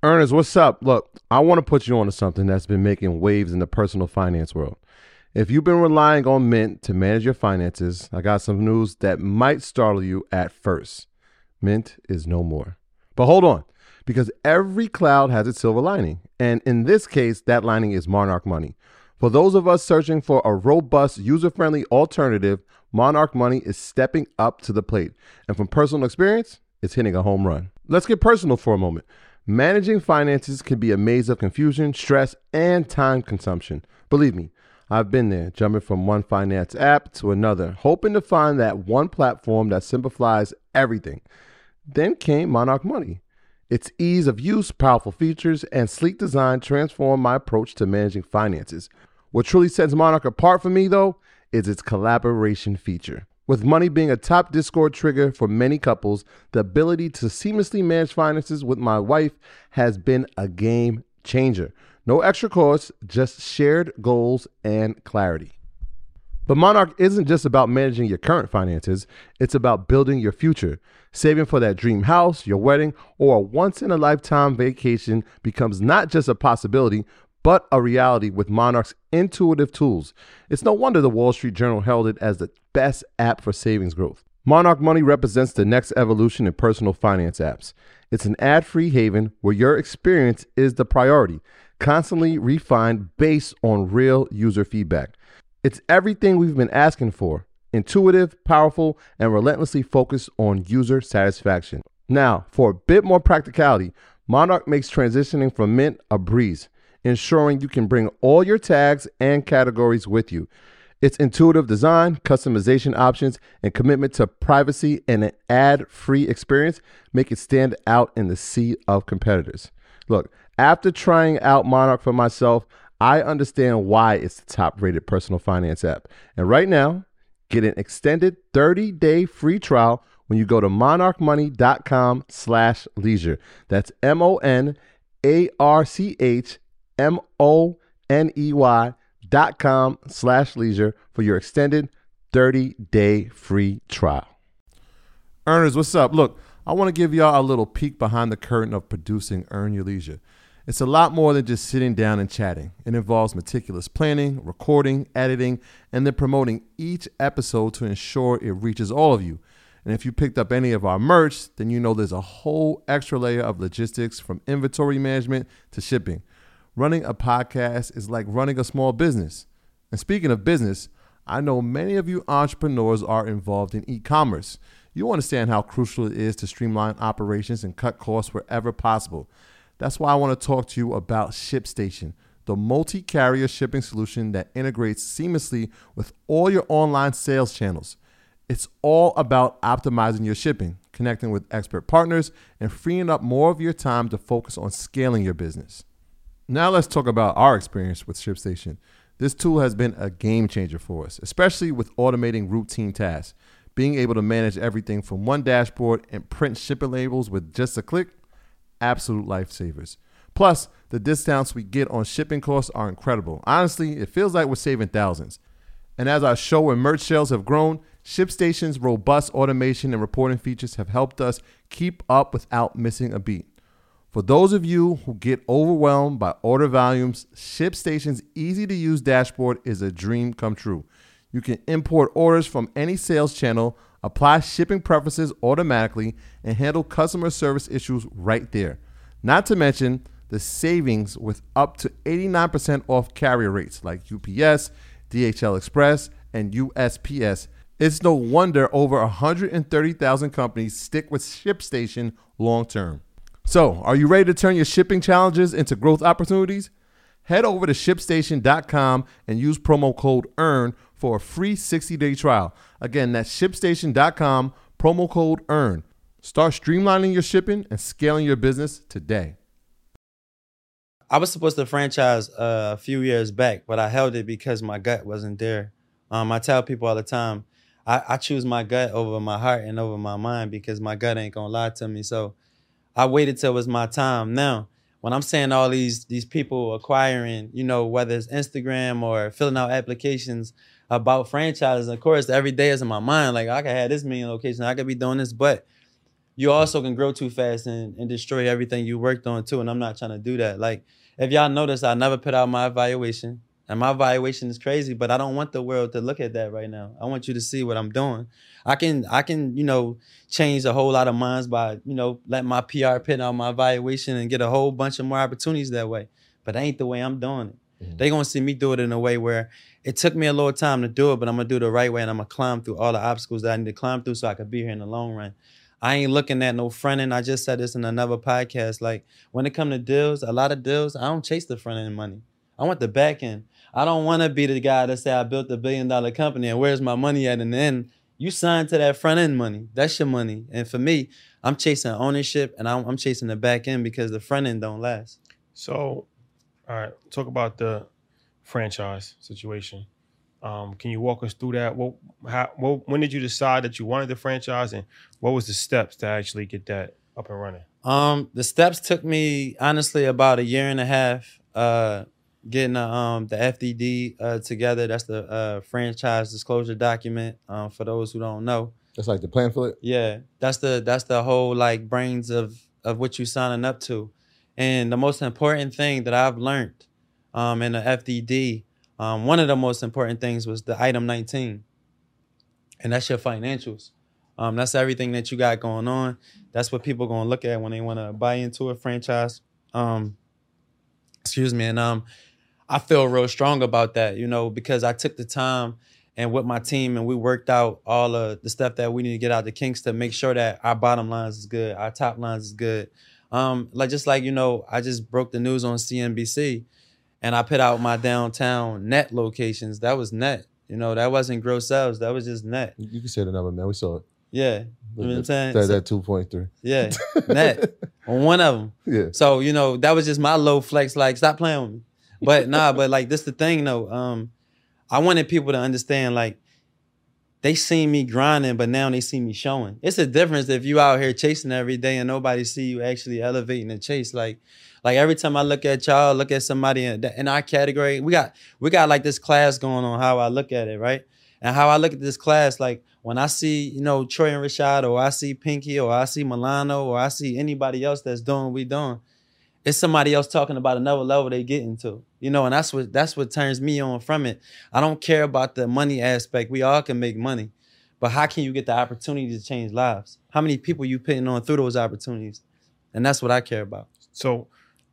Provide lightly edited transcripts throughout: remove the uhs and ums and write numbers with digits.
Ernest, what's up? Look, I want to put you onto something that's been making waves in the personal finance world. If you've been relying on Mint to manage your finances, I got some news that might startle you at first. Mint is no more. But hold on, because every cloud has its silver lining. And in this case, that lining is Monarch Money. For those of us searching for a robust, user-friendly alternative, Monarch Money is stepping up to the plate. And from personal experience, it's hitting a home run. Let's get personal for a moment. Managing finances can be a maze of confusion, stress, and time consumption. Believe me, I've been there, jumping from one finance app to another, hoping to find that one platform that simplifies everything. Then came Monarch Money. Its ease of use, powerful features, and sleek design transformed my approach to managing finances. What truly sets Monarch apart for me, though, is its collaboration feature. With money being a top Discord trigger for many couples, the ability to seamlessly manage finances with my wife has been a game changer. No extra costs, just shared goals and clarity. But Monarch isn't just about managing your current finances, it's about building your future. Saving for that dream house, your wedding, or a once-in-a-lifetime vacation becomes not just a possibility, but a reality with Monarch's intuitive tools. It's no wonder the Wall Street Journal held it as the best app for savings growth. Monarch Money represents the next evolution in personal finance apps. It's an ad-free haven where your experience is the priority, constantly refined based on real user feedback. It's everything we've been asking for: intuitive, powerful, and relentlessly focused on user satisfaction. Now, for a bit more practicality, Monarch makes transitioning from Mint a breeze, ensuring you can bring all your tags and categories with you. Its intuitive design, customization options, and commitment to privacy and an ad-free experience make it stand out in the sea of competitors. Look, after trying out Monarch for myself, I understand why it's the top-rated personal finance app. And right now, get an extended 30-day free trial when you go to monarchmoney.com/leisure. That's monarchmoney.com/leisure for your extended 30-day free trial. Earners, what's up? Look, I want to give y'all a little peek behind the curtain of producing Earn Your Leisure. It's a lot more than just sitting down and chatting. It involves meticulous planning, recording, editing, and then promoting each episode to ensure it reaches all of you. And if you picked up any of our merch, then you know there's a whole extra layer of logistics, from inventory management to shipping. Running a podcast is like running a small business. And speaking of business, I know many of you entrepreneurs are involved in e-commerce. You understand how crucial it is to streamline operations and cut costs wherever possible. That's why I want to talk to you about ShipStation, the multi-carrier shipping solution that integrates seamlessly with all your online sales channels. It's all about optimizing your shipping, connecting with expert partners, and freeing up more of your time to focus on scaling your business. Now let's talk about our experience with ShipStation. This tool has been a game changer for us, especially with automating routine tasks. Being able to manage everything from one dashboard and print shipping labels with just a click, absolute lifesavers. Plus, the discounts we get on shipping costs are incredible. Honestly, it feels like we're saving thousands. And as our show and merch sales have grown, ShipStation's robust automation and reporting features have helped us keep up without missing a beat. For those of you who get overwhelmed by order volumes, ShipStation's easy-to-use dashboard is a dream come true. You can import orders from any sales channel, apply shipping preferences automatically, and handle customer service issues right there. Not to mention the savings with up to 89% off carrier rates like UPS, DHL Express, and USPS. It's no wonder over 130,000 companies stick with ShipStation long term. So, are you ready to turn your shipping challenges into growth opportunities? Head over to ShipStation.com and use promo code EARN for a free 60-day trial. Again, that's ShipStation.com, promo code EARN. Start streamlining your shipping and scaling your business today. I was supposed to franchise a few years back, but I held it because my gut wasn't there. I tell people all the time, I choose my gut over my heart and over my mind because my gut ain't gonna lie to me. So I waited till it was my time. Now, when I'm saying all these people acquiring, whether it's Instagram or filling out applications about franchises, of course, every day is in my mind. Like, I could have this many locations, I could be doing this, but you also can grow too fast and destroy everything you worked on too. And I'm not trying to do that. Like, if y'all notice, I never put out my evaluation. And my evaluation is crazy, but I don't want the world to look at that right now. I want you to see what I'm doing. I can, change a whole lot of minds by, let my PR put out my evaluation and get a whole bunch of more opportunities that way. But that ain't the way I'm doing it. Mm-hmm. They gonna see me do it in a way where it took me a little time to do it, but I'm gonna do it the right way and I'm gonna climb through all the obstacles that I need to climb through so I could be here in the long run. I ain't looking at no front end. I just said this in another podcast. Like, when it come to deals, a lot of deals, I don't chase the front end money. I want the back end. I don't want to be the guy that say I built $1 billion company and where's my money at in the end. You signed to that front end money. That's your money. And for me, I'm chasing ownership and I'm chasing the back end because the front end don't last. So, all right, talk about the franchise situation. Can you walk us through that? When did you decide that you wanted the franchise, and what was the steps to actually get that up and running? The steps took me honestly about 1.5 years. Getting the FDD together. That's the franchise disclosure document. For those who don't know, that's like the plan for it. Yeah, that's the whole like brains of what you signing up to. And the most important thing that I've learned in the FDD, one of the most important things was the item 19, and that's your financials. That's everything that you got going on. That's what people gonna look at when they want to buy into a franchise. Excuse me, and I feel real strong about that, because I took the time and with my team and we worked out all of the stuff that we need to get out the kinks to make sure that our bottom lines is good, our top lines is good. I just broke the news on CNBC and I put out my downtown net locations. That was net, that wasn't gross sales. That was just net. You can say the number, man. We saw it. Yeah. You know what I'm saying? That 2.3. Yeah, net on one of them. Yeah. So, that was just my low flex, like, stop playing with me. But like, this the thing though. I wanted people to understand, like, they see me grinding, but now they see me showing. It's a difference if you out here chasing every day and nobody see you actually elevating the chase. Like every time I look at y'all, look at somebody in our category, we got like this class going on, how I look at it, right? And how I look at this class, like when I see, Troy and Rashad, or I see Pinky, or I see Milano, or I see anybody else that's doing what we doing, it's somebody else talking about another level they get into, and that's what turns me on from it. I don't care about the money aspect. We all can make money, but how can you get the opportunity to change lives? How many people you putting on through those opportunities? And that's what I care about. So,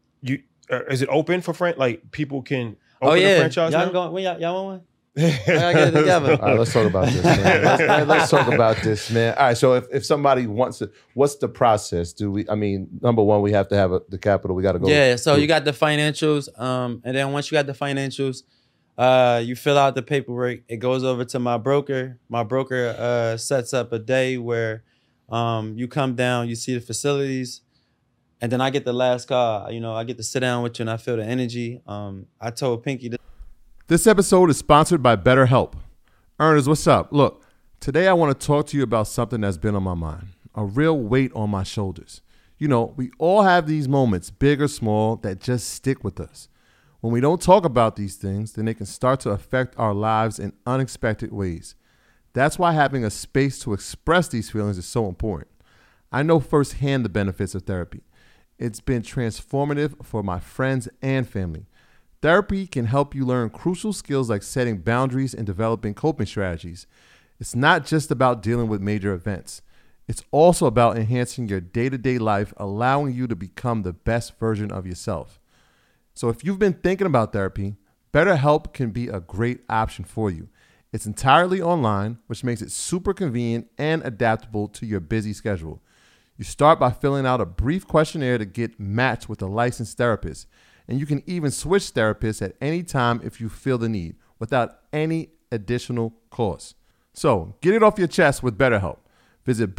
is it open for like people can open a franchise y'all now? Y'all want one? I gotta get it together. All right, let's talk about this, man. Let's talk about this, man. All right, so if somebody wants it, what's the process? Number one, we have to have the capital. We got to go. Yeah, so you got the financials, and then once you got the financials, you fill out the paperwork. It goes over to my broker. My broker sets up a day where you come down, you see the facilities, and then I get the last call. I get to sit down with you and I feel the energy. I told Pinky This episode is sponsored by BetterHelp. Ernest, what's up? Look, today I want to talk to you about something that's been on my mind, a real weight on my shoulders. We all have these moments, big or small, that just stick with us. When we don't talk about these things, then they can start to affect our lives in unexpected ways. That's why having a space to express these feelings is so important. I know firsthand the benefits of therapy. It's been transformative for my friends and family. Therapy can help you learn crucial skills like setting boundaries and developing coping strategies. It's not just about dealing with major events. It's also about enhancing your day-to-day life, allowing you to become the best version of yourself. So if you've been thinking about therapy, BetterHelp can be a great option for you. It's entirely online, which makes it super convenient and adaptable to your busy schedule. You start by filling out a brief questionnaire to get matched with a licensed therapist. And you can even switch therapists at any time if you feel the need, without any additional cost. So get it off your chest with BetterHelp. Visit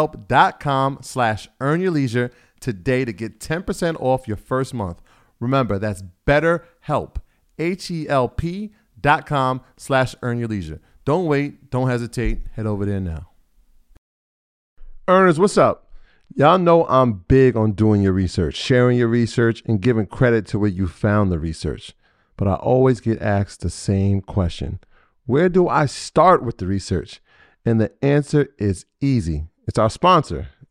BetterHelp.com/earnyourleisure today to get 10% off your first month. Remember, that's BetterHelp, HELP.com/earnyourleisure. Don't wait, don't hesitate, head over there now. Ernest, what's up? Y'all know I'm big on doing your research, sharing your research, and giving credit to where you found the research. But I always get asked the same question. Where do I start with the research? And the answer is easy. It's our sponsor,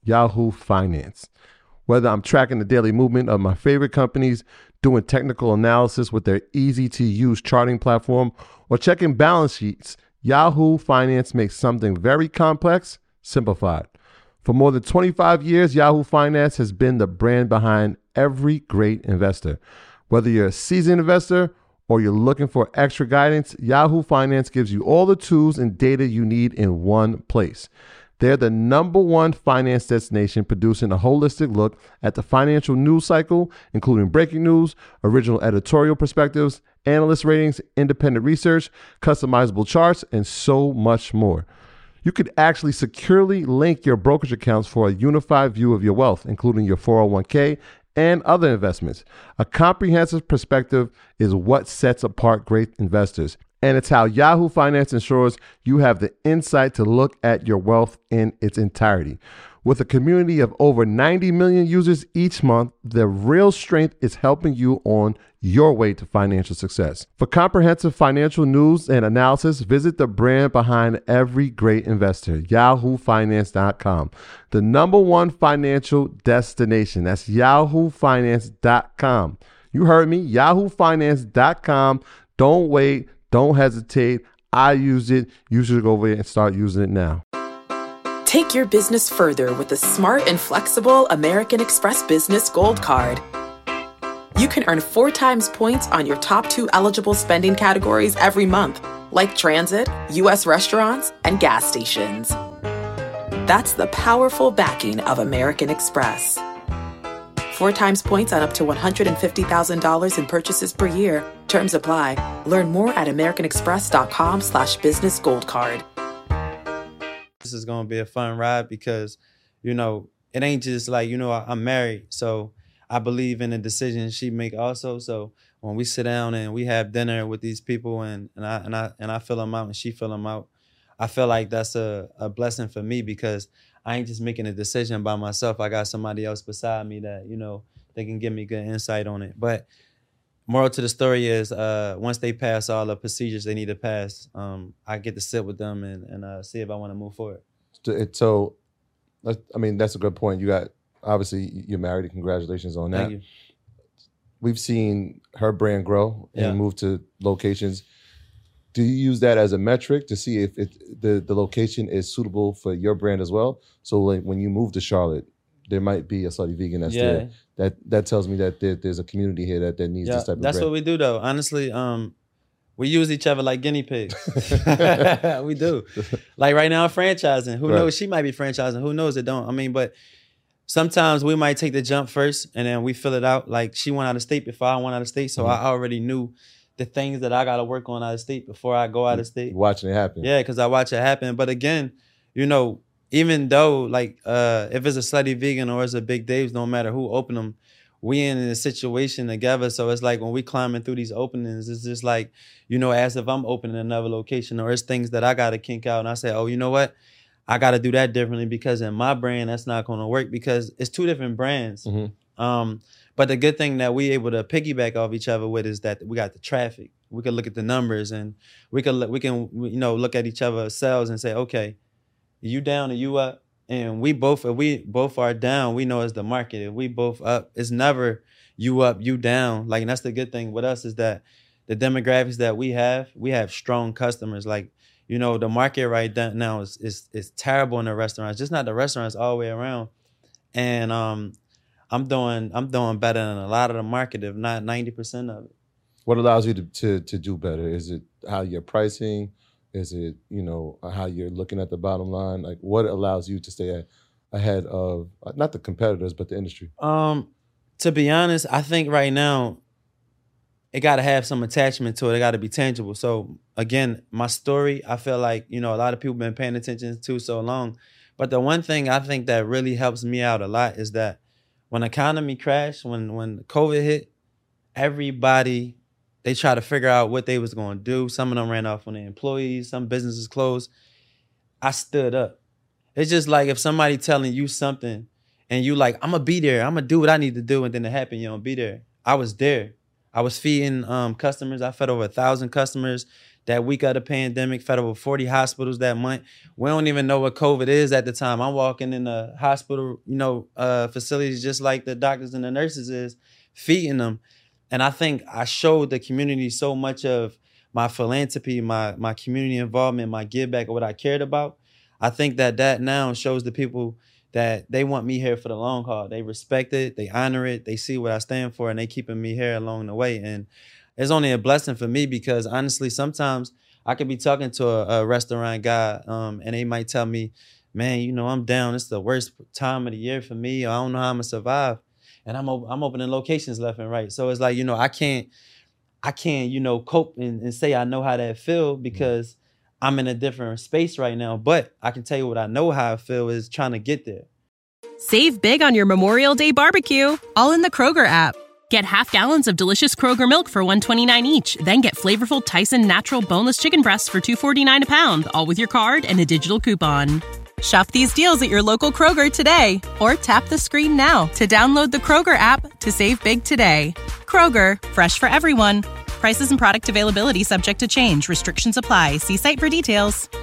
Yahoo Finance. Whether I'm tracking the daily movement of my favorite companies, doing technical analysis with their easy-to-use charting platform, or checking balance sheets, Yahoo Finance makes something very complex simplified. For more than 25 years, Yahoo Finance has been the brand behind every great investor. Whether you're a seasoned investor or you're looking for extra guidance, Yahoo Finance gives you all the tools and data you need in one place. They're the #1 finance destination, producing a holistic look at the financial news cycle, including breaking news, original editorial perspectives, analyst ratings, independent research, customizable charts, and so much more. You could actually securely link your brokerage accounts for a unified view of your wealth, including your 401k and other investments. A comprehensive perspective is what sets apart great investors. And it's how Yahoo Finance ensures you have the insight to look at your wealth in its entirety. With a community of over 90 million users each month, the real strength is helping you on your way to financial success. For comprehensive financial news and analysis, visit the brand behind every great investor, yahoofinance.com. The #1 financial destination. That's yahoofinance.com. You heard me, yahoofinance.com. Don't wait. Don't hesitate. I use it. You should go over there and start using it now. Take your business further with the smart and flexible American Express Business Gold Card. You can earn 4 times points on your top 2 eligible spending categories every month, like transit, U.S. restaurants, and gas stations. That's the powerful backing of American Express. 4 times points on up to $150,000 in purchases per year. Terms apply. Learn more at americanexpress.com/business gold card. This is going to be a fun ride because, it ain't just like, I'm married. So I believe in the decisions she make also. So when we sit down and we have dinner with these people and I fill them out and she fill them out, I feel like that's a blessing for me because I ain't just making a decision by myself. I got somebody else beside me that, they can give me good insight on it. But moral to the story is once they pass all the procedures they need to pass, I get to sit with them and see if I want to move forward. So, that's a good point. Obviously, you're married. Congratulations on that. Thank you. We've seen her brand grow and move to locations. Do you use that as a metric to see if the location is suitable for your brand as well? So like when you move to Charlotte, there might be a Slutty Vegan that's there. That tells me that there's a community here that needs this type of brand. That's what we do though. Honestly, we use each other like guinea pigs. We do. Like right now, franchising. Who knows? She might be franchising. Who knows? It don't. But sometimes we might take the jump first and then we fill it out. Like she went out of state before I went out of state. So I already knew the things that I got to work on out of state before I go out of state. Watching it happen. Yeah, because I watch it happen. But again, even though like if it's a Slutty Vegan or it's a Big Dave's, no matter who open them, we in a situation together. So it's like when we climbing through these openings, it's just like, as if I'm opening another location or it's things that I got to kink out. And I say, oh, you know what? I got to do that differently because in my brand, that's not going to work because it's 2 different brands. Mm-hmm. But the good thing that we able to piggyback off each other with is that we got the traffic. We can look at the numbers and we can look at each other's sales and say, okay, you down or you up? And if we both are down, we know it's the market. If we both up, it's never you up, you down. Like, and that's the good thing with us is that the demographics that we have strong customers. Like, the market right now is terrible in the restaurants. Just not the restaurants, all the way around. And I'm doing better than a lot of the market, if not 90% of it. What allows you to do better? Is it how you're pricing? Is it, how you're looking at the bottom line? Like, what allows you to stay ahead of, not the competitors, but the industry? To be honest, I think right now, it got to have some attachment to it. It got to be tangible. So, again, my story, I feel like, a lot of people been paying attention to so long. But the one thing I think that really helps me out a lot is that when the economy crashed, when COVID hit, everybody, they try to figure out what they was going to do. Some of them ran off on their employees. Some businesses closed. I stood up. It's just like if somebody telling you something and you like, I'm going to be there. I'm going to do what I need to do. And then it happened, you don't be there. I was there. I was feeding customers. I fed over 1,000 customers. that week of the pandemic, fed over 40 hospitals that month. We don't even know what COVID is at the time. I'm walking in the hospital, facilities just like the doctors and the nurses is, feeding them. And I think I showed the community so much of my philanthropy, my community involvement, my give back, or what I cared about. I think that now shows the people that they want me here for the long haul. They respect it, they honor it, they see what I stand for, and they keeping me here along the way. And it's only a blessing for me because honestly, sometimes I could be talking to a restaurant guy and they might tell me, man, I'm down. It's the worst time of the year for me. I don't know how I'm gonna survive. And I'm opening locations left and right. So it's like, I can't, cope and say I know how that feel because I'm in a different space right now. But I can tell you what I know how I feel is trying to get there. Save big on your Memorial Day barbecue, all in the Kroger app. Get half gallons of delicious Kroger milk for $1.29 each. Then get flavorful Tyson natural boneless chicken breasts for $2.49 a pound, all with your card and a digital coupon. Shop these deals at your local Kroger today, or tap the screen now to download the Kroger app to save big today. Kroger, fresh for everyone. Prices and product availability subject to change. Restrictions apply. See site for details.